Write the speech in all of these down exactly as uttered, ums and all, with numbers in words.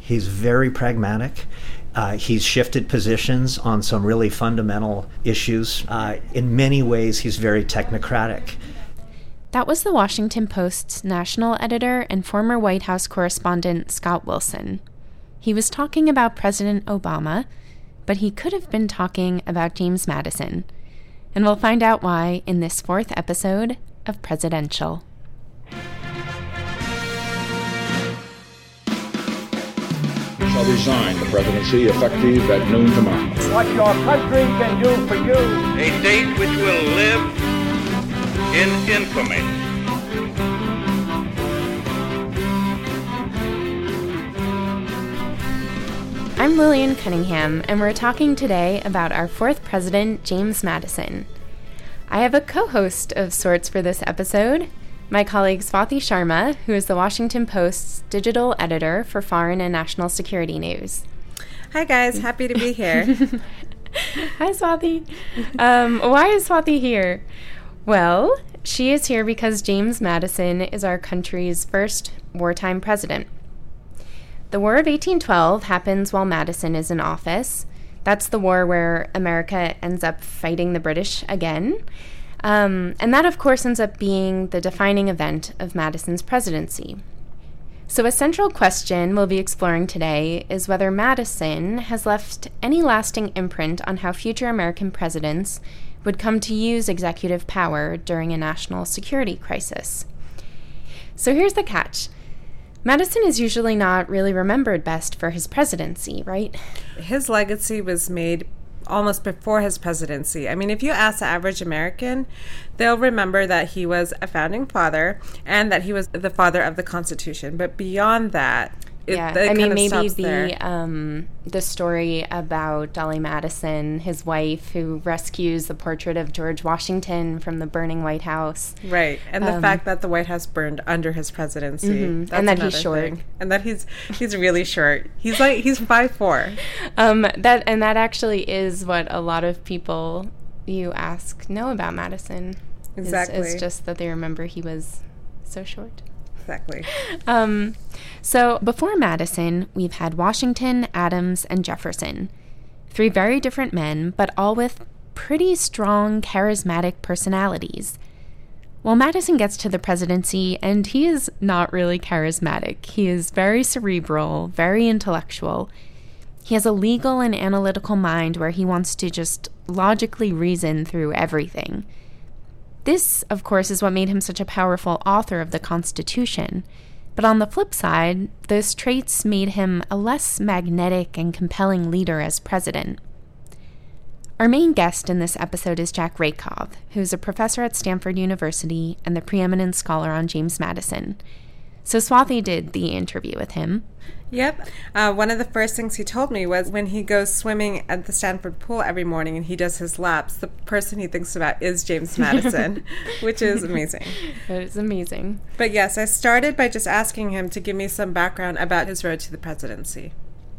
He's very pragmatic. Uh, he's shifted positions on some really fundamental issues. Uh, in many ways, he's very technocratic. That was the Washington Post's national editor and former White House correspondent Scott Wilson. He was talking about President Obama, but he could have been talking about James Madison. And we'll find out why in this fourth episode of Presidential. Shall resign the presidency effective at noon tomorrow. What your country can do for you. A date which will live in infamy. I'm Lillian Cunningham, and we're talking today about our fourth president, James Madison. I have a co-host of sorts for this episode, my colleague Swathi Sharma, who is the Washington Post's digital editor for foreign and national security news. Hi guys, happy to be here. Hi Swathi. Um, why is Swathi here? Well, she is here because James Madison is our country's first wartime president. The War of eighteen twelve happens while Madison is in office. That's the war where America ends up fighting the British again. Um, and that, of course, ends up being the defining event of Madison's presidency. So a central question we'll be exploring today is whether Madison has left any lasting imprint on how future American presidents would come to use executive power during a national security crisis. So here's the catch. Madison is usually not really remembered best for his presidency, right? His legacy was made almost before his presidency. I mean, if you ask the average American, they'll remember that he was a founding father and that he was the father of the Constitution. But beyond that, it, yeah, it I mean, kind of maybe stops the there. um, the story about Dolly Madison, his wife, who rescues the portrait of George Washington from the burning White House. Right, and the Um, fact that the White House burned under his presidency, Mhm, that's and that he's another short. thing. And that he's he's really short. He's like he's five foot four. Um, that and that actually is what a lot of people you ask know about Madison. is- Exactly. is just that they remember he was so short. Exactly. Um, so before Madison, we've had Washington, Adams, and Jefferson. Three very different men, but all with pretty strong, charismatic personalities. Well, Madison gets to the presidency, and he is not really charismatic. He is very cerebral, very intellectual. He has a legal and analytical mind where he wants to just logically reason through everything. This, of course, is what made him such a powerful author of the Constitution. But on the flip side, those traits made him a less magnetic and compelling leader as president. Our main guest in this episode is Jack Rakov, who's a professor at Stanford University and the preeminent scholar on James Madison. So Swathi did the interview with him. Yep. Uh, one of the first things he told me was when he goes swimming at the Stanford pool every morning and he does his laps, the person he thinks about is James Madison, which is amazing. That is amazing. But yes, I started by just asking him to give me some background about his road to the presidency.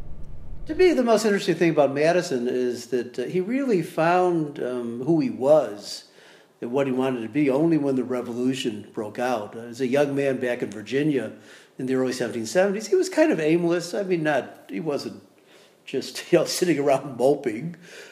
To me, the most interesting thing about Madison is that uh, he really found um, who he was and what he wanted to be only when the Revolution broke out. Uh, as a young man back in Virginia in the early seventeen seventies, he was kind of aimless. I mean, not he wasn't just you know sitting around moping,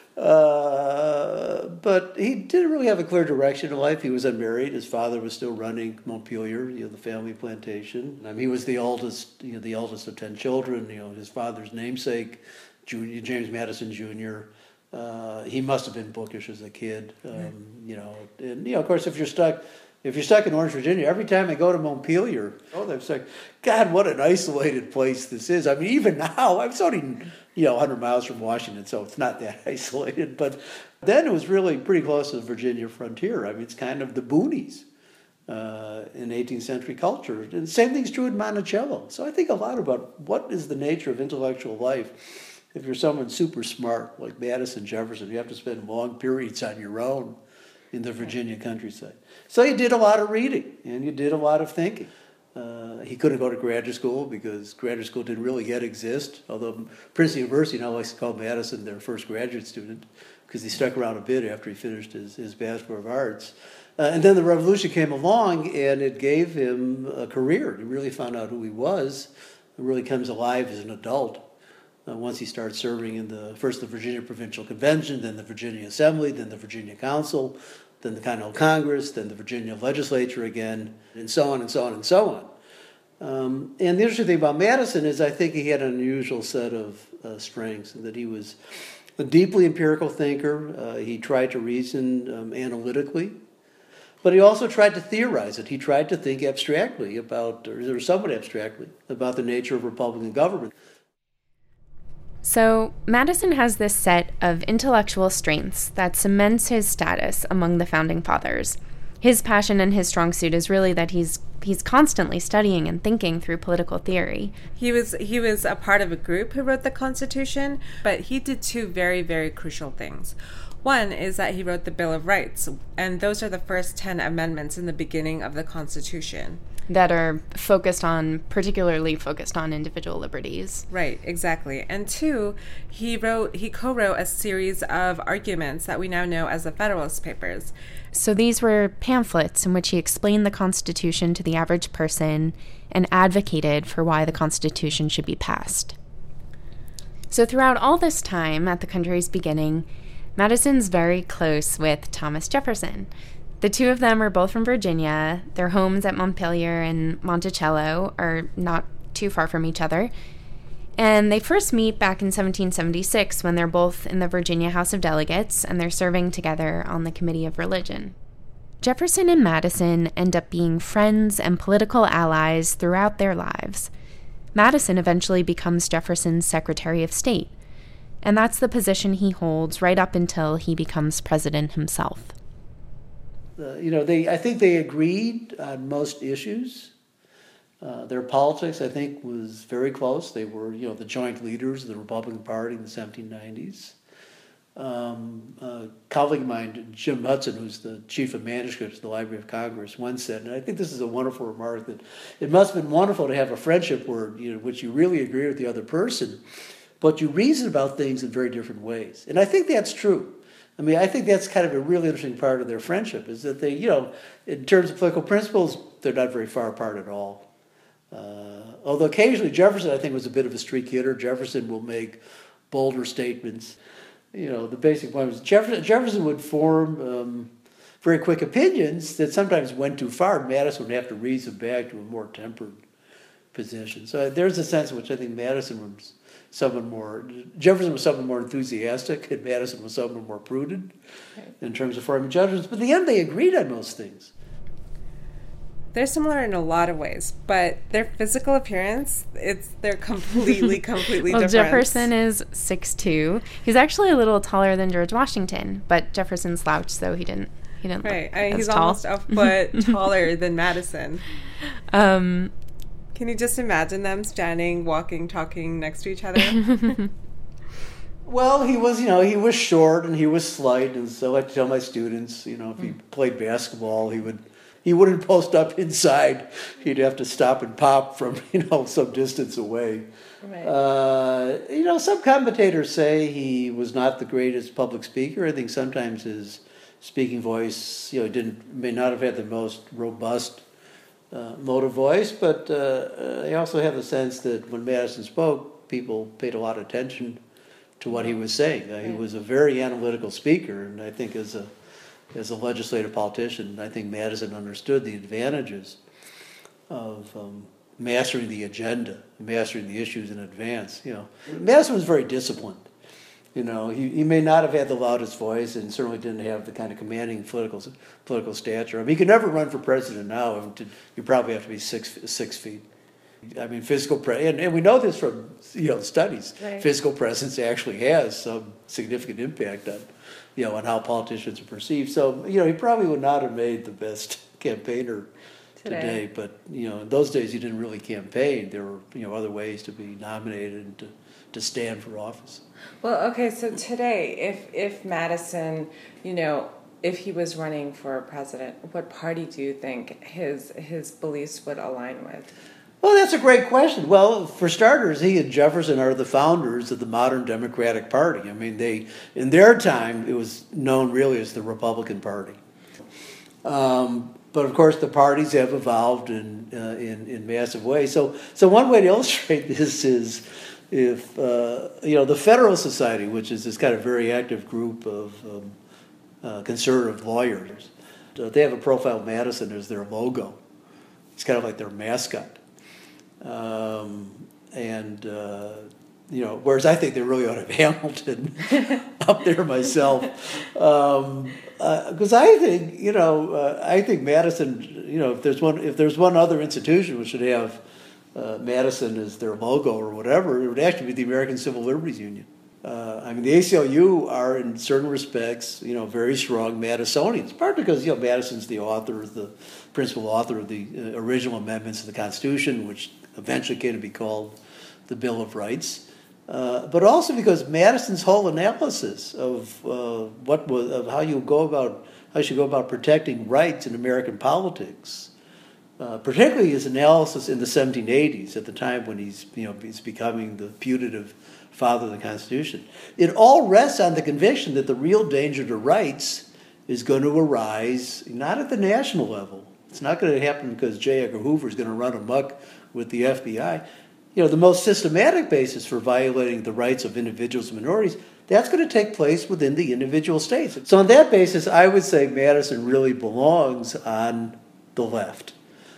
uh, but he didn't really have a clear direction in life. He was unmarried. His father was still running Montpelier, you know, the family plantation. I mean, he was the oldest, you know, the eldest of ten children. You know, his father's namesake, Junior, James Madison Junior Uh, he must have been bookish as a kid, um, you know. And you know, of course, if you're stuck, if you're stuck in Orange, Virginia, every time I go to Montpelier, oh, they're like, God, what an isolated place this is. I mean, even now, I'm only you know one hundred miles from Washington, so it's not that isolated. But then it was really pretty close to the Virginia frontier. I mean, it's kind of the boonies uh, in eighteenth century culture. And the same thing's true in Monticello. So I think a lot about what is the nature of intellectual life. If you're someone super smart like Madison, Jefferson, you have to spend long periods on your own in the Virginia countryside. So you did a lot of reading and you did a lot of thinking. Uh, he couldn't go to graduate school because graduate school didn't really yet exist, although Princeton University now likes to call Madison their first graduate student because he stuck around a bit after he finished his, his Bachelor of Arts. Uh, and then the Revolution came along and it gave him a career. He really found out who he was. really comes alive as an adult. Uh, once he starts serving in the first the Virginia Provincial Convention, then the Virginia Assembly, then the Virginia Council, then the Continental Congress, then the Virginia Legislature again, and so on and so on and so on. Um, and the interesting thing about Madison is I think he had an unusual set of uh, strengths, and that he was a deeply empirical thinker. Uh, he tried to reason um, analytically, but he also tried to theorize it. He tried to think abstractly about, or somewhat abstractly, about the nature of Republican government. So, Madison has this set of intellectual strengths that cements his status among the Founding Fathers. His passion and his strong suit is really that he's he's constantly studying and thinking through political theory. He was he was a part of a group who wrote the Constitution, but he did two very, very crucial things. One is that he wrote the Bill of Rights, and those are the first ten amendments in the beginning of the Constitution. That are focused on, particularly focused on individual liberties. Right, exactly. And two, he wrote, he co-wrote a series of arguments that we now know as the Federalist Papers. So these were pamphlets in which he explained the Constitution to the average person and advocated for why the Constitution should be passed. So throughout all this time, at the country's beginning, Madison's very close with Thomas Jefferson. The two of them are both from Virginia. Their homes at Montpelier and Monticello are not too far from each other. And they first meet back in seventeen seventy-six when they're both in the Virginia House of Delegates and they're serving together on the Committee of Religion. Jefferson and Madison end up being friends and political allies throughout their lives. Madison eventually becomes Jefferson's Secretary of State, and that's the position he holds right up until he becomes president himself. Uh, you know, they. I think they agreed on most issues. Uh, their politics, I think, was very close. They were, you know, the joint leaders of the Republican Party in the seventeen nineties. Um, a colleague of mine, Jim Hudson, who's the chief of manuscripts at the Library of Congress, once said, and I think this is a wonderful remark, that it must have been wonderful to have a friendship where, you know, which you really agree with the other person, but you reason about things in very different ways. And I think that's true. I mean, I think that's kind of a really interesting part of their friendship, is that they, you know, in terms of political principles, they're not very far apart at all. Uh, although occasionally Jefferson, I think, was a bit of a streak hitter. Jefferson will make bolder statements. You know, the basic point was Jefferson, Jefferson would form um, very quick opinions that sometimes went too far. Madison would have to reason back to a more tempered position. So there's a sense in which I think Madison was someone more, Jefferson was someone more enthusiastic, and Madison was someone more prudent in terms of forming judgments. But in the end, they agreed on most things. They're similar in a lot of ways, but their physical appearance, it's they're completely, completely well, different. Jefferson is six foot two. He's actually a little taller than George Washington, but Jefferson slouched, so he didn't he didn't right. look I mean, as he's tall. almost a foot taller than Madison. Um, Can you just imagine them standing, walking, talking next to each other? Well, he was, you know, he was short and he was slight, and so I tell my students, you know, if he played basketball, he would, he wouldn't post up inside. He'd have to stop and pop from, you know, some distance away. Right. Uh, you know, some commentators say he was not the greatest public speaker. I think sometimes his speaking voice, you know, didn't may not have had the most robust uh, motive voice, but uh, I also have the sense that when Madison spoke, people paid a lot of attention to what he was saying. Uh, he was a very analytical speaker, and I think as a as a legislative politician, I think Madison understood the advantages of um, mastering the agenda, mastering the issues in advance. You know, Madison was very disciplined. You know, he, he may not have had the loudest voice, and certainly didn't have the kind of commanding political political stature. I mean, he could never run for president now. You probably have to be six six feet. I mean, physical pre- and, and we know this from, you know, studies. Right. Physical presence actually has some significant impact on, you know, on how politicians are perceived. So, you know, he probably would not have made the best campaigner today. today but, you know, in those days you didn't really campaign. There were, you know, other ways to be nominated and to, to stand for office. Well, okay, so today, if if Madison, you know, if he was running for president, what party do you think his his beliefs would align with? Well, that's a great question. Well, for starters, he and Jefferson are the founders of the modern Democratic Party. I mean, they in their time, it was known really as the Republican Party. Um, but of course, the parties have evolved in uh, in, in massive ways. So, so one way to illustrate this is if uh, you know the Federalist Society, which is this kind of very active group of um, uh, conservative lawyers, uh, they have a profile of Madison as their logo. It's kind of like their mascot, um, and. Uh, You know, whereas I think they really ought to have Hamilton up there myself, because um, uh, I think you know uh, I think Madison. You know, if there's one if there's one other institution which should have uh, Madison as their logo or whatever, it would actually be the American Civil Liberties Union. Uh, I mean, the A C L U are in certain respects, you know, very strong Madisonians. Partly because you know Madison's the author, the principal author of the uh, original amendments to the Constitution, which eventually came to be called the Bill of Rights. Uh, but also because Madison's whole analysis of uh, what was of how you go about how you should go about protecting rights in American politics, uh, particularly his analysis in the seventeen eighties, at the time when he's you know he's becoming the putative father of the Constitution, it all rests on the conviction that the real danger to rights is going to arise not at the national level. It's not going to happen because J. Edgar Hoover is going to run amok with the F B I. You know, the most systematic basis for violating the rights of individuals and minorities, that's going to take place within the individual states. So on that basis, I would say Madison really belongs on the left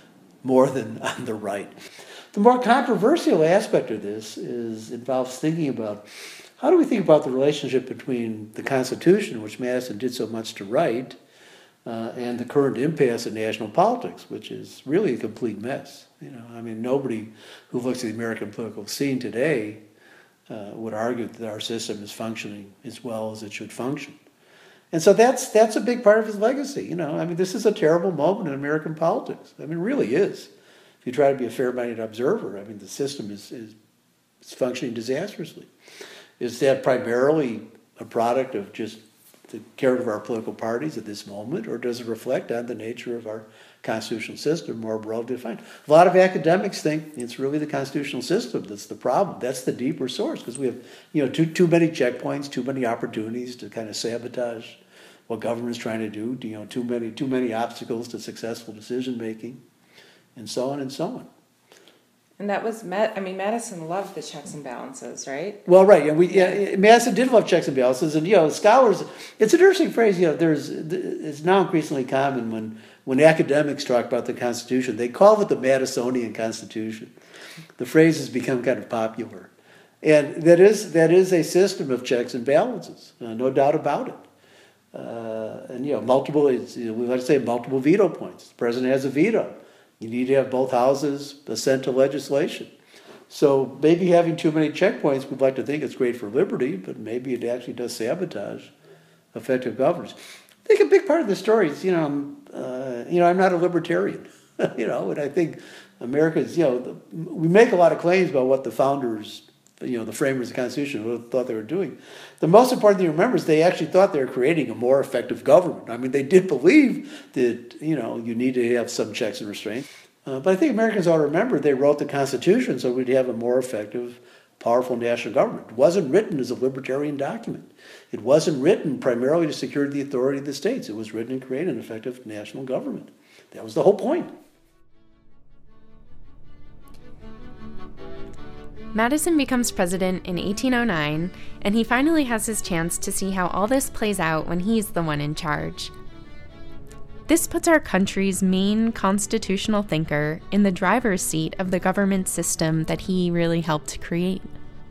more than on the right. The more controversial aspect of this is involves thinking about how do we think about the relationship between the Constitution, which Madison did so much to write, uh, and the current impasse in national politics, which is really a complete mess. You know, I mean, nobody who looks at the American political scene today uh, would argue that our system is functioning as well as it should function. And so that's that's a big part of his legacy. You know, I mean, this is a terrible moment in American politics. I mean, it really is. If you try to be a fair-minded observer, I mean, the system is, is, is functioning disastrously. Is that primarily a product of just the character of our political parties at this moment, or does it reflect on the nature of our constitutional system more broadly defined? A lot of academics think it's really the constitutional system that's the problem. That's the deeper source, because we have, you know, too too many checkpoints, too many opportunities to kind of sabotage what government's trying to do. You know, too many too many obstacles to successful decision making, and so on and so on. And that was, I mean, Madison loved the checks and balances, right? Well, right, and we yeah, Madison did love checks and balances, and you know, scholars. It's an interesting phrase. You know, there's it's now increasingly common when when academics talk about the Constitution, they call it the Madisonian Constitution. The phrase has become kind of popular, and that is that is a system of checks and balances, uh, no doubt about it. Uh, and you know, multiple. It's, you know, we like to say multiple veto points. The president has a veto. You need to have both houses assent to legislation. So maybe having too many checkpoints, we'd like to think it's great for liberty, but maybe it actually does sabotage effective governance. I think a big part of the story is, you know, uh, you know, I'm not a libertarian, you know, and I think America's, you know, the, we make a lot of claims about what the founders, you know, the framers of the Constitution thought they were doing. The most important thing to remember is they actually thought they were creating a more effective government. I mean, they did believe that, you know, you need to have some checks and restraints. Uh, but I think Americans ought to remember they wrote the Constitution so we'd have a more effective, powerful national government. It wasn't written as a libertarian document. It wasn't written primarily to secure the authority of the states. It was written to create an effective national government. That was the whole point. Madison becomes president in eighteen oh nine, and he finally has his chance to see how all this plays out when he's the one in charge. This puts our country's main constitutional thinker in the driver's seat of the government system that he really helped create.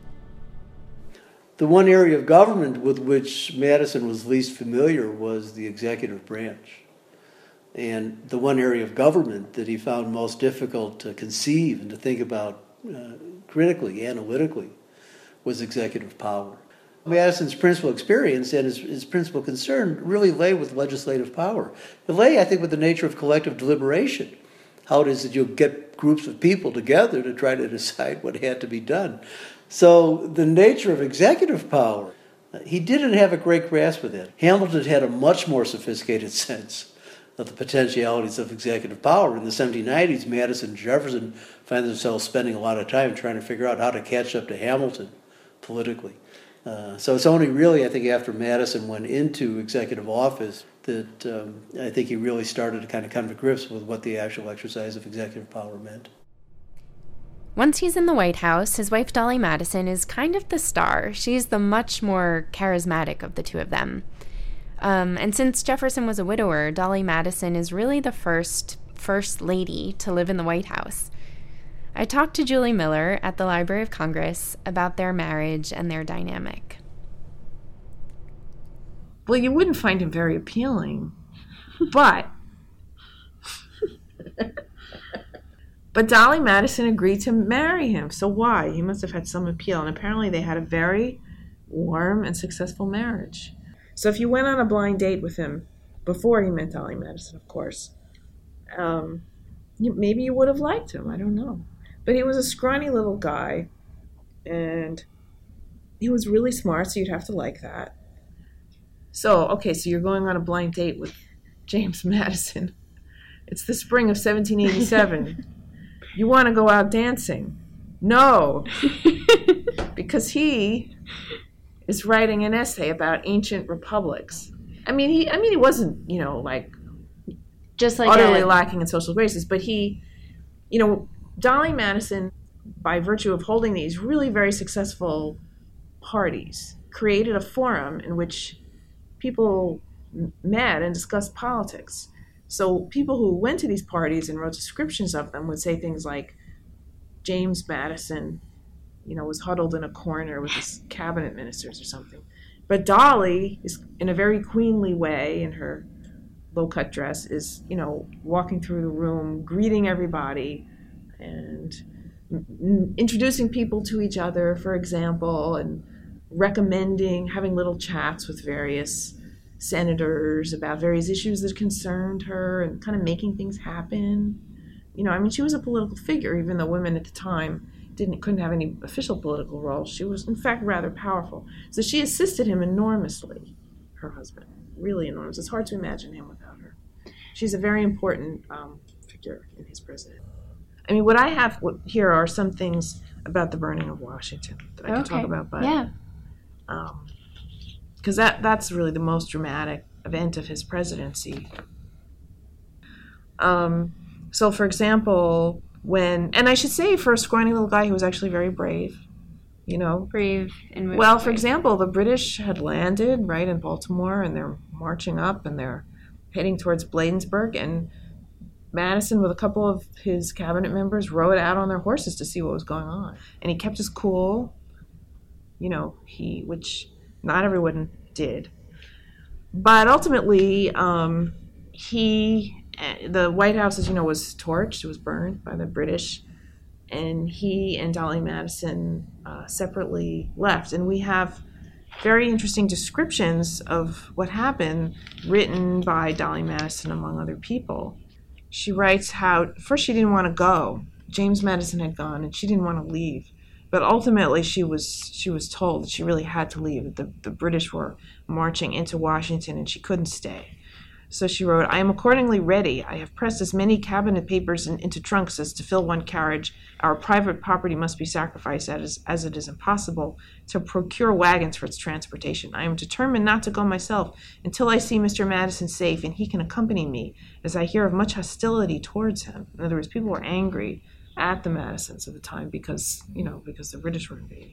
The one area of government with which Madison was least familiar was the executive branch. And the one area of government that he found most difficult to conceive and to think about uh, critically, analytically, was executive power. Madison's principal experience and his, his principal concern really lay with legislative power. It lay, I think, with the nature of collective deliberation. How it is that you get groups of people together to try to decide what had to be done. So the nature of executive power, he didn't have a great grasp of that. Hamilton had a much more sophisticated sense of the potentialities of executive power. In the seventeen nineties, Madison and Jefferson find themselves spending a lot of time trying to figure out how to catch up to Hamilton politically. Uh, so it's only really, I think, after Madison went into executive office that um, I think he really started to kind of come to grips with what the actual exercise of executive power meant. Once he's in the White House, his wife Dolly Madison is kind of the star. She's the much more charismatic of the two of them. Um, and since Jefferson was a widower, Dolly Madison is really the first First Lady to live in the White House. I talked to Julie Miller at the Library of Congress about their marriage and their dynamic. Well, you wouldn't find him very appealing, but but Dolly Madison agreed to marry him. So why? He must have had some appeal, and apparently they had a very warm and successful marriage. So if you went on a blind date with him before he met Dolly Madison, of course, um, you, maybe you would have liked him. I don't know. But he was a scrawny little guy, and he was really smart, so you'd have to like that. So, okay, so you're going on a blind date with James Madison. It's the spring of seventeen eighty-seven. You want to go out dancing? No, because he is writing an essay about ancient republics. I mean, he I mean, he wasn't, you know, like just like utterly a- lacking in social graces, but he, you know, Dolly Madison, by virtue of holding these really very successful parties, created a forum in which people met and discussed politics. So people who went to these parties and wrote descriptions of them would say things like, James Madison, you know, was huddled in a corner with his cabinet ministers or something. But Dolly is, in a very queenly way, in her low-cut dress, is, you know, walking through the room, greeting everybody, and m- introducing people to each other, for example, and recommending, having little chats with various senators about various issues that concerned her and kind of making things happen. You know, I mean, she was a political figure, even though women at the time didn't couldn't have any official political role. She was, in fact, rather powerful. So she assisted him enormously, her husband, really enormous. It's hard to imagine him without her. She's a very important um, figure in his presidency. I mean, what I have here are some things about the burning of Washington that I can Okay. talk about. But, yeah. Um, because that, that's really the most dramatic event of his presidency. Um, so, for example, when, and I should say for a scrawny little guy, he was actually very brave, you know. Brave in which Well, for way? example, the British had landed, right, in Baltimore, and they're marching up, and they're heading towards Bladensburg, and Madison, with a couple of his cabinet members, rode out on their horses to see what was going on. And he kept his cool, you know, he, which not everyone did. But ultimately, um, he, the White House, as you know, was torched, it was burned by the British, and he and Dolly Madison uh, separately left. And we have very interesting descriptions of what happened written by Dolly Madison, among other people. She writes how, first she didn't want to go. James Madison had gone, and she didn't want to leave. But ultimately, she was she was told that she really had to leave. The, the British were marching into Washington, and she couldn't stay. So she wrote, I am accordingly ready. I have pressed as many cabinet papers in, into trunks as to fill one carriage. Our private property must be sacrificed, as, as it is impossible to procure wagons for its transportation. I am determined not to go myself until I see Mister Madison safe, and he can accompany me, as I hear of much hostility towards him. In other words, people were angry at the Madisons at the time because, you know, because the British were invading.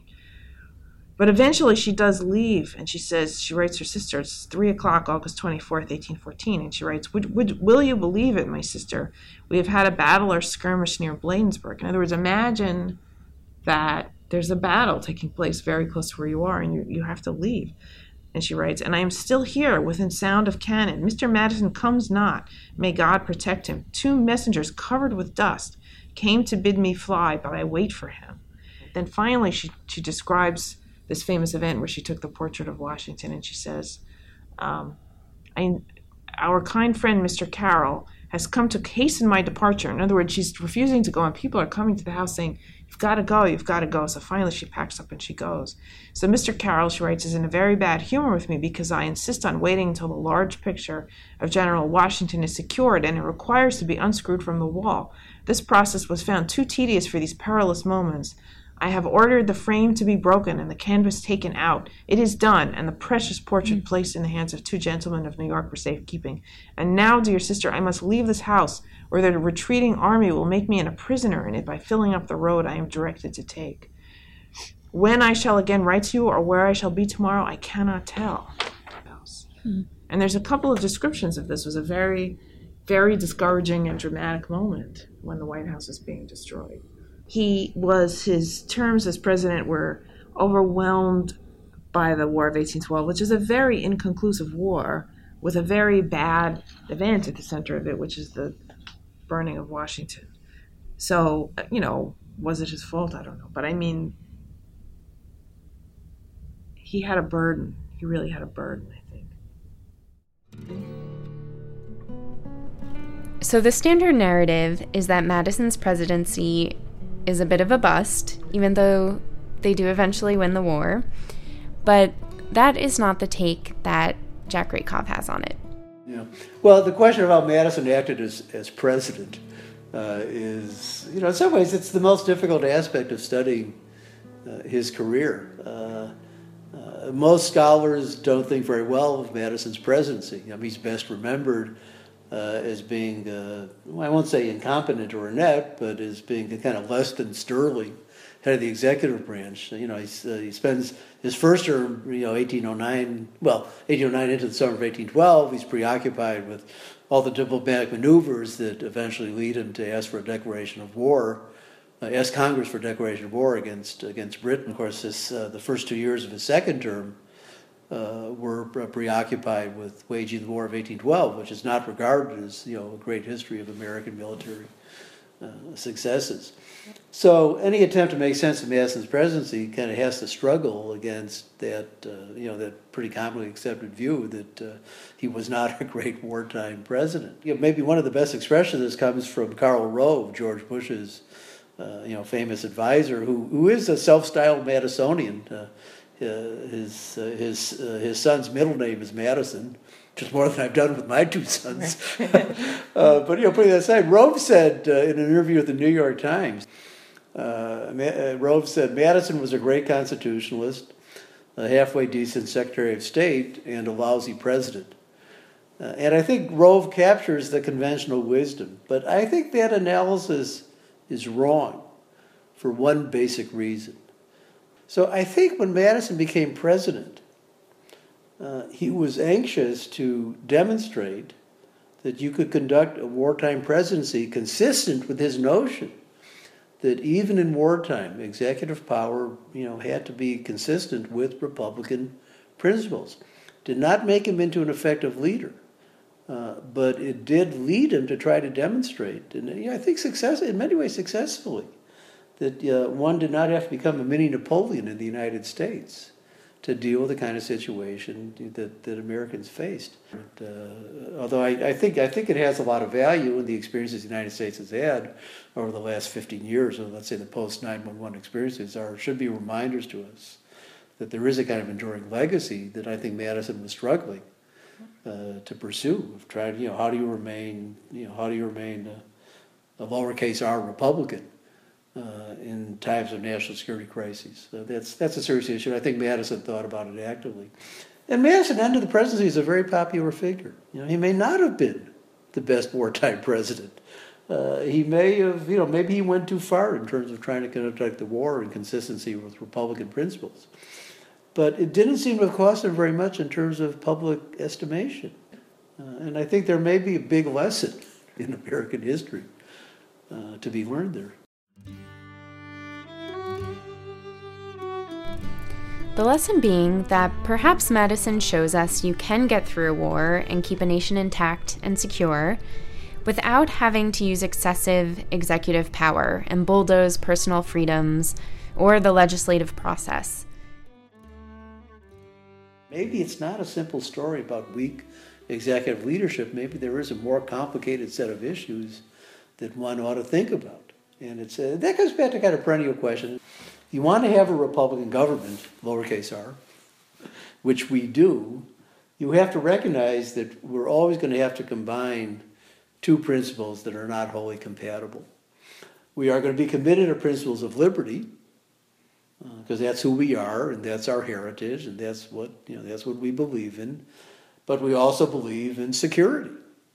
But eventually she does leave, and she says, she writes her sister, it's three o'clock, August twenty-fourth, eighteen fourteen, and she writes, would, would, will you believe it, my sister? We have had a battle or skirmish near Bladensburg. In other words, imagine that there's a battle taking place very close to where you are, and you, you have to leave. And she writes, and I am still here within sound of cannon. Mister Madison comes not. May God protect him. Two messengers covered with dust came to bid me fly, but I wait for him. Then finally she, she describes this famous event where she took the portrait of Washington, and she says, um, I, our kind friend Mister Carroll has come to hasten my departure. In other words, she's refusing to go, and people are coming to the house saying, you've got to go, you've got to go. So finally she packs up and she goes. So Mister Carroll, she writes, is in a very bad humor with me because I insist on waiting until the large picture of General Washington is secured, and it requires to be unscrewed from the wall. This process was found too tedious for these perilous moments. I have ordered the frame to be broken and the canvas taken out. It is done, and the precious portrait mm. placed in the hands of two gentlemen of New York for safekeeping. And now, dear sister, I must leave this house, or the retreating army will make me a prisoner in it by filling up the road I am directed to take. When I shall again write to you, or where I shall be tomorrow, I cannot tell. Mm. And there's a couple of descriptions of this. It was a very, very discouraging and dramatic moment when the White House was being destroyed. He was, his terms as president were overwhelmed by the War of eighteen twelve, which is a very inconclusive war with a very bad event at the center of it, which is the burning of Washington. So, you know, was it his fault? I don't know. But I mean, he had a burden. He really had a burden, I think. So the standard narrative is that Madison's presidency is a bit of a bust, even though they do eventually win the war. But that is not the take that Jack Rakoff has on it. Yeah. Well, the question of how Madison acted as, as president uh, is, you know, in some ways it's the most difficult aspect of studying uh, his career. Uh, uh, most scholars don't think very well of Madison's presidency. I mean, he's best remembered Uh, as being, uh, well, I won't say incompetent or inept, but as being a kind of less than sterling head of the executive branch. You know, he's, uh, he spends his first term, you know, eighteen oh nine, well, eighteen oh nine into the summer of eighteen twelve, he's preoccupied with all the diplomatic maneuvers that eventually lead him to ask for a declaration of war, uh, ask Congress for a declaration of war against against Britain. Of course, this, uh, the first two years of his second term Uh, were preoccupied with waging the War of eighteen twelve, which is not regarded as, you know, a great history of American military uh, successes. So any attempt to make sense of Madison's presidency kind of has to struggle against that, uh, you know, that pretty commonly accepted view that uh, he was not a great wartime president. You know, maybe one of the best expressions of this comes from Karl Rove, George Bush's, uh, you know, famous advisor, who who is a self-styled Madisonian. Uh, Uh, his uh, his uh, his son's middle name is Madison, which is more than I've done with my two sons. uh, but you know, putting that aside, Rove said uh, in an interview with the New York Times, uh, Ma- Rove said Madison was a great constitutionalist, a halfway decent Secretary of State, and a lousy president. Uh, and I think Rove captures the conventional wisdom, but I think that analysis is wrong for one basic reason. So I think when Madison became president, uh, he was anxious to demonstrate that you could conduct a wartime presidency consistent with his notion that even in wartime, executive power, you know, had to be consistent with Republican principles. Did not make him into an effective leader, uh, but it did lead him to try to demonstrate, and you know, I think success in many ways successfully, that uh, one did not have to become a mini Napoleon in the United States to deal with the kind of situation that, that Americans faced. But, uh, although I, I think I think it has a lot of value in the experiences the United States has had over the last fifteen years, or let's say the post nine one one experiences, are should be reminders to us that there is a kind of enduring legacy that I think Madison was struggling uh, to pursue. Of trying, you know, how do you remain, you know, how do you remain a, a lowercase r Republican Uh, in times of national security crises? So that's that's a serious issue. I think Madison thought about it actively. And Madison ended the presidency as a very popular figure. You know, he may not have been the best wartime president. Uh, he may have, you know, maybe he went too far in terms of trying to conduct the war in consistency with Republican principles. But it didn't seem to have cost him very much in terms of public estimation. Uh, and I think there may be a big lesson in American history uh, to be learned there. The lesson being that perhaps Madison shows us you can get through a war and keep a nation intact and secure without having to use excessive executive power and bulldoze personal freedoms or the legislative process. Maybe it's not a simple story about weak executive leadership. Maybe there is a more complicated set of issues that one ought to think about. And it's uh, that goes back to kind of perennial question. If you want to have a Republican government, lowercase r, which we do, you have to recognize that we're always going to have to combine two principles that are not wholly compatible. We are going to be committed to principles of liberty, because uh, that's who we are, and that's our heritage, and that's what you know. That's what we believe in. But we also believe in security.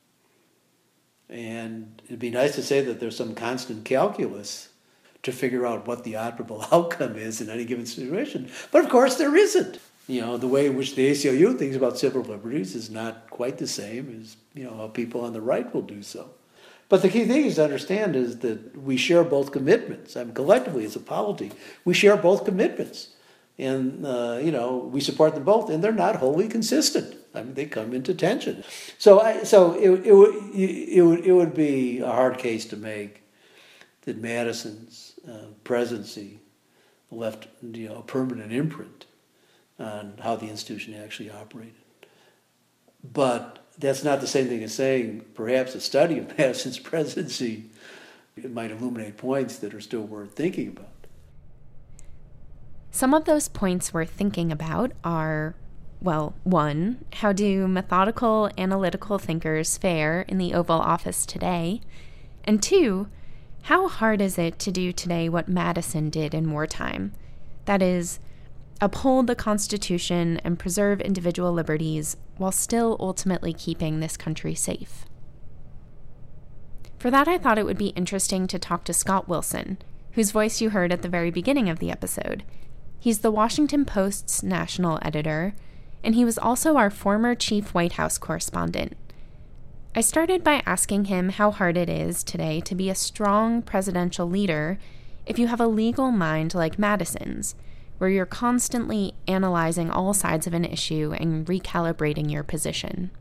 And it'd be nice to say that there's some constant calculus to figure out what the optimal outcome is in any given situation. But of course there isn't. You know, the way in which the A C L U thinks about civil liberties is not quite the same as, you know, how people on the right will do so. But the key thing is to understand is that we share both commitments. I mean, collectively as a polity, we share both commitments. And, uh, you know, we support them both, and they're not wholly consistent. I mean, they come into tension. So, I, so it, it, would, it, would, it would be a hard case to make that Madison's uh, presidency left, you know, a permanent imprint on how the institution actually operated. But that's not the same thing as saying perhaps a study of Madison's presidency it might illuminate points that are still worth thinking about. Some of those points we're thinking about are, well, one, how do methodical, analytical thinkers fare in the Oval Office today? And two, how hard is it to do today what Madison did in wartime? That is, uphold the Constitution and preserve individual liberties while still ultimately keeping this country safe. For that, I thought it would be interesting to talk to Scott Wilson, whose voice you heard at the very beginning of the episode. He's the Washington Post's national editor, and he was also our former chief White House correspondent. I started by asking him how hard it is today to be a strong presidential leader if you have a legal mind like Madison's, where you're constantly analyzing all sides of an issue and recalibrating your position.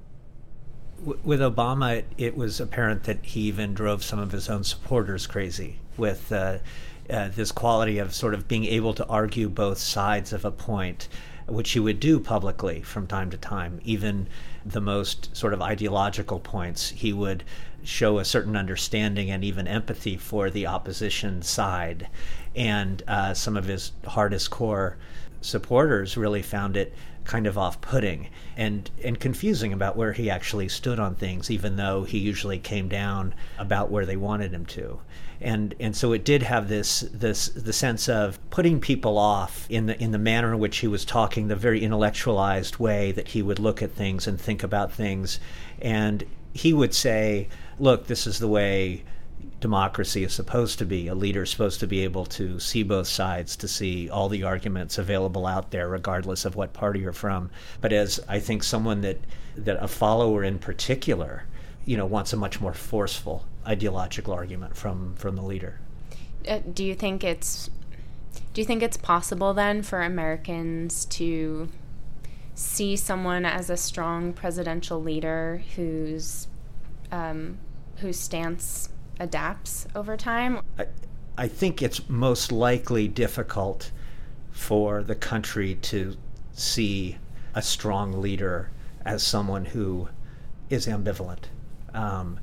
With Obama, it, it was apparent that he even drove some of his own supporters crazy with uh, uh, this quality of sort of being able to argue both sides of a point, which he would do publicly from time to time. Even the most sort of ideological points, he would show a certain understanding and even empathy for the opposition side. And uh, some of his hardest core supporters really found it kind of off-putting and, and confusing about where he actually stood on things, even though he usually came down about where they wanted him to. And and so it did have this this the sense of putting people off in the in the manner in which he was talking, the very intellectualized way that he would look at things and think about things. And he would say, look, this is the way democracy is supposed to be. A leader is supposed to be able to see both sides, to see all the arguments available out there, regardless of what party you're from. But as I think someone that, that a follower in particular, you know, wants a much more forceful ideological argument from, from the leader. Uh, do you think it's do you think it's possible then for Americans to see someone as a strong presidential leader whose um, whose stance adapts over time? I, I think it's most likely difficult for the country to see a strong leader as someone who is ambivalent. Um,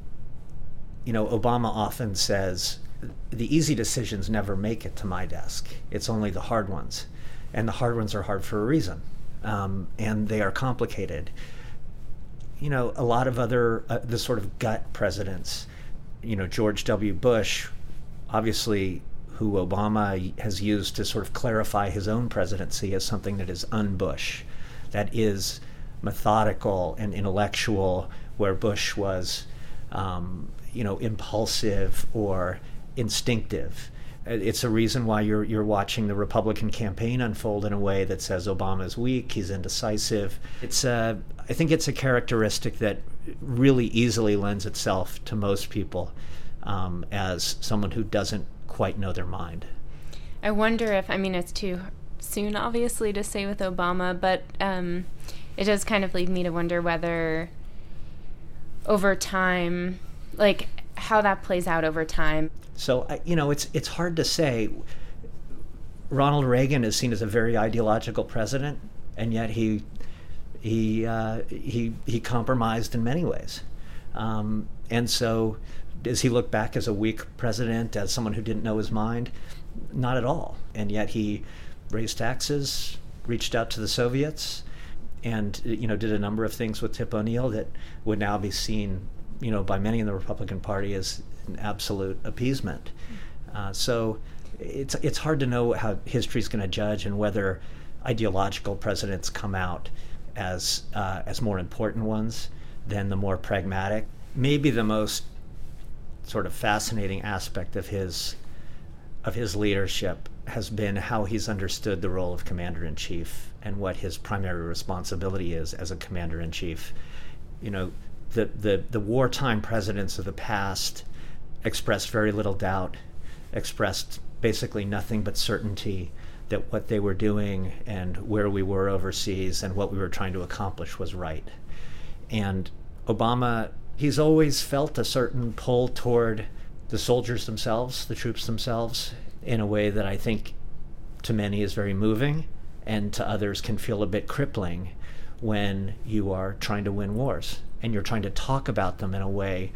you know, Obama often says, the easy decisions never make it to my desk. It's only the hard ones. And the hard ones are hard for a reason. Um, and they are complicated. You know, a lot of other, uh, the sort of gut presidents, you know, George W. Bush, obviously, who Obama has used to sort of clarify his own presidency as something that is un-Bush, that is methodical and intellectual, where Bush was, um, you know, impulsive or instinctive. It's a reason why you're you're watching the Republican campaign unfold in a way that says Obama's weak, he's indecisive. It's a, I think it's a characteristic that really easily lends itself to most people um, as someone who doesn't quite know their mind. I wonder if, I mean, it's too soon, obviously, to say with Obama, but um, it does kind of lead me to wonder whether over time, like how that plays out over time. So, you know, it's it's hard to say. Ronald Reagan is seen as a very ideological president, and yet he he uh, he he compromised in many ways. Um, and so, does he look back as a weak president, as someone who didn't know his mind? Not at all. And yet he raised taxes, reached out to the Soviets, and you know did a number of things with Tip O'Neill that would now be seen, you know, by many in the Republican Party as an absolute appeasement. Uh, so, it's it's hard to know how history's going to judge and whether ideological presidents come out as uh, as more important ones than the more pragmatic. Maybe the most sort of fascinating aspect of his of his leadership has been how he's understood the role of commander-in-chief and what his primary responsibility is as a commander-in-chief. You know, the, the, the wartime presidents of the past expressed very little doubt, expressed basically nothing but certainty that what they were doing and where we were overseas and what we were trying to accomplish was right. And Obama, he's always felt a certain pull toward the soldiers themselves, the troops themselves, in a way that I think to many is very moving and to others can feel a bit crippling when you are trying to win wars and you're trying to talk about them in a way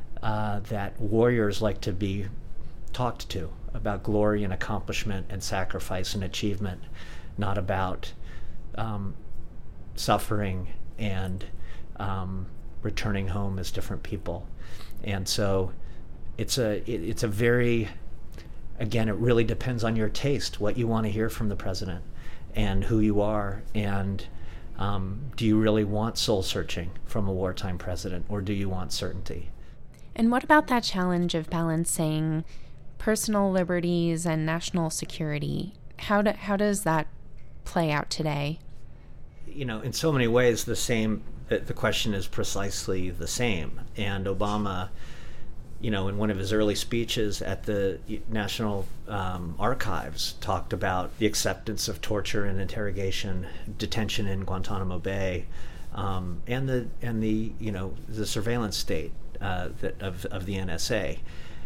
uh, that warriors like to be talked to, about glory and accomplishment and sacrifice and achievement, not about um, suffering and um, returning home as different people. And so it's a it, it's a very, again, it really depends on your taste, what you want to hear from the president and who you are, and um, do you really want soul searching from a wartime president, or do you want certainty? And what about that challenge of balancing personal liberties and national security? How do, how does that play out today? You know, in so many ways, the same. The, the question is precisely the same. And Obama, you know, in one of his early speeches at the National um, Archives, talked about the acceptance of torture and interrogation, detention in Guantanamo Bay, um, and the and the you know the surveillance state uh, that of of the N S A,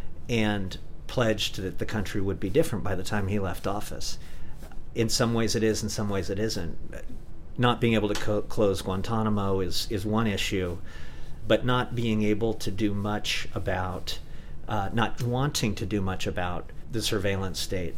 and pledged that the country would be different by the time he left office. In some ways it is, in some ways it isn't. Not being able to co- close Guantanamo is, is one issue, but not being able to do much about, uh, not wanting to do much about the surveillance state,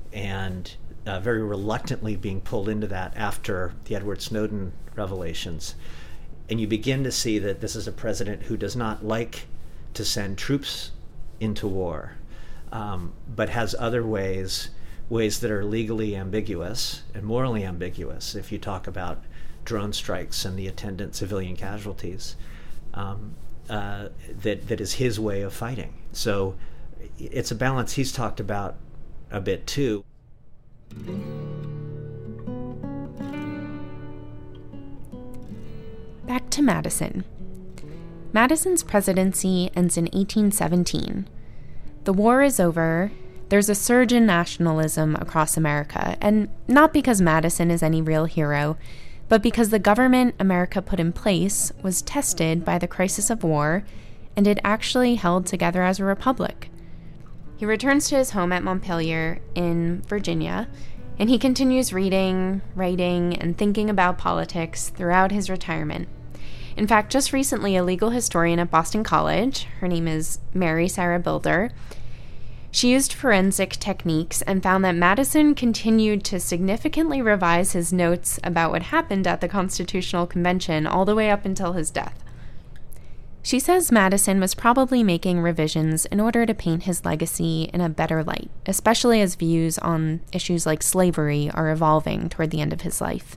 and uh, very reluctantly being pulled into that after the Edward Snowden revelations. And you begin to see that this is a president who does not like to send troops into war, Um, but has other ways, ways that are legally ambiguous and morally ambiguous, if you talk about drone strikes and the attendant civilian casualties, um, uh, that that is his way of fighting. So it's a balance he's talked about a bit too. Back to Madison. Madison's presidency ends in eighteen seventeen. The war is over. There's a surge in nationalism across America, and not because Madison is any real hero, but because the government America put in place was tested by the crisis of war, and it actually held together as a republic. He returns to his home at Montpelier in Virginia, and he continues reading, writing, and thinking about politics throughout his retirement. In fact, just recently, a legal historian at Boston College, her name is Mary Sarah Bilder, she used forensic techniques and found that Madison continued to significantly revise his notes about what happened at the Constitutional Convention all the way up until his death. She says Madison was probably making revisions in order to paint his legacy in a better light, especially as views on issues like slavery are evolving toward the end of his life.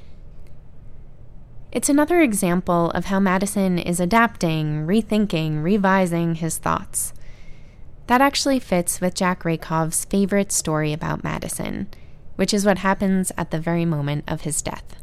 It's another example of how Madison is adapting, rethinking, revising his thoughts. That actually fits with Jack Rakhov's favorite story about Madison, which is what happens at the very moment of his death.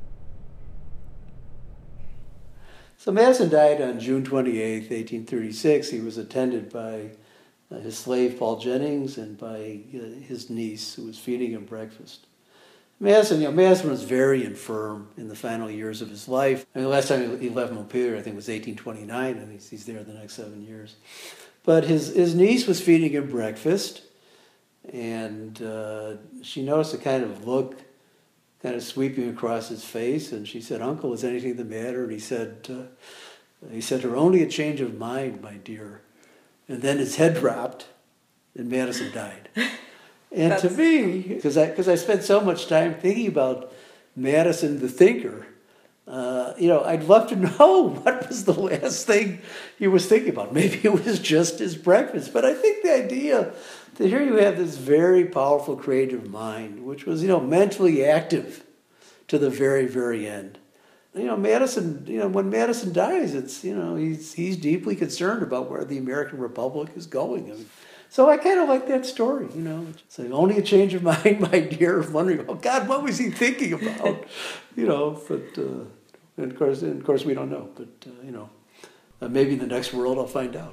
So Madison died on June twenty-eighth, eighteen thirty-six. He was attended by uh, his slave, Paul Jennings, and by uh, his niece, who was feeding him breakfast. Madison, you know, Madison was very infirm in the final years of his life. I mean, the last time he left Montpelier, I think, was eighteen twenty-nine, and he's, he's there the next seven years. But his, his niece was feeding him breakfast, and uh, she noticed a kind of look kind of sweeping across his face, and she said, "Uncle, is anything the matter?" And he said, uh, he said to her, "Only a change of mind, my dear." And then his head dropped, and Madison died. And That's... to me, because I, because I spent so much time thinking about Madison the thinker, Uh, you know, I'd love to know what was the last thing he was thinking about. Maybe it was just his breakfast. But I think the idea that here you have this very powerful creative mind, which was, you know, mentally active to the very, very end. You know, Madison, you know, when Madison dies, it's, you know, he's he's deeply concerned about where the American Republic is going. I mean, so I kind of like that story, you know. It's like, only a change of mind, my dear, wondering, oh, God, what was he thinking about? You know, but, uh, and of course, and of course we don't know. But, uh, you know, uh, maybe in the next world I'll find out.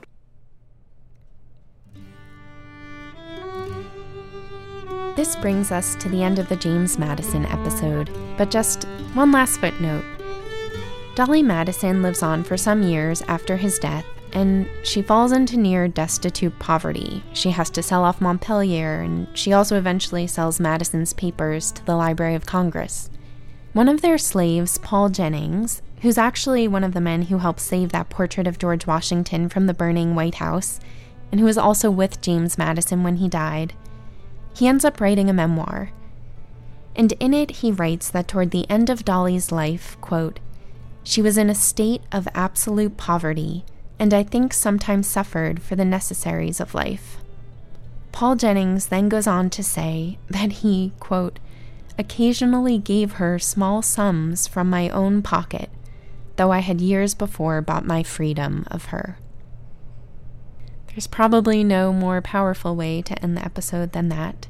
This brings us to the end of the James Madison episode, but just one last footnote. Dolly Madison lives on for some years after his death, and she falls into near destitute poverty. She has to sell off Montpelier, and she also eventually sells Madison's papers to the Library of Congress. One of their slaves, Paul Jennings, who's actually one of the men who helped save that portrait of George Washington from the burning White House, and who was also with James Madison when he died, he ends up writing a memoir. And in it, he writes that toward the end of Dolly's life, quote, "She was in a state of absolute poverty, and I think sometimes suffered for the necessaries of life." Paul Jennings then goes on to say that he, quote, "occasionally gave her small sums from my own pocket, though I had years before bought my freedom of her." There's probably no more powerful way to end the episode than that.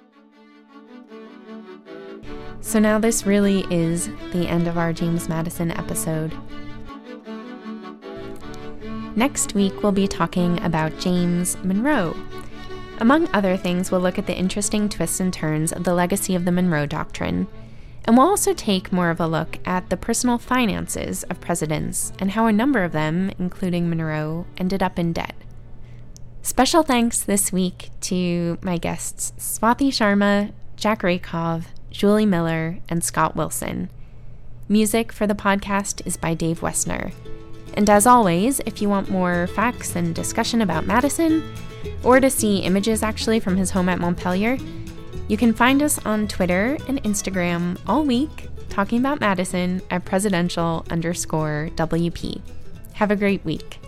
So now this really is the end of our James Madison episode. Next week, we'll be talking about James Monroe. Among other things, we'll look at the interesting twists and turns of the legacy of the Monroe Doctrine. And we'll also take more of a look at the personal finances of presidents and how a number of them, including Monroe, ended up in debt. Special thanks this week to my guests Swathi Sharma, Jack Rakov, Julie Miller, and Scott Wilson. Music for the podcast is by Dave Wessner. And as always, if you want more facts and discussion about Madison, or to see images actually from his home at Montpelier, you can find us on Twitter and Instagram all week talking about Madison at presidential underscore W P. Have a great week.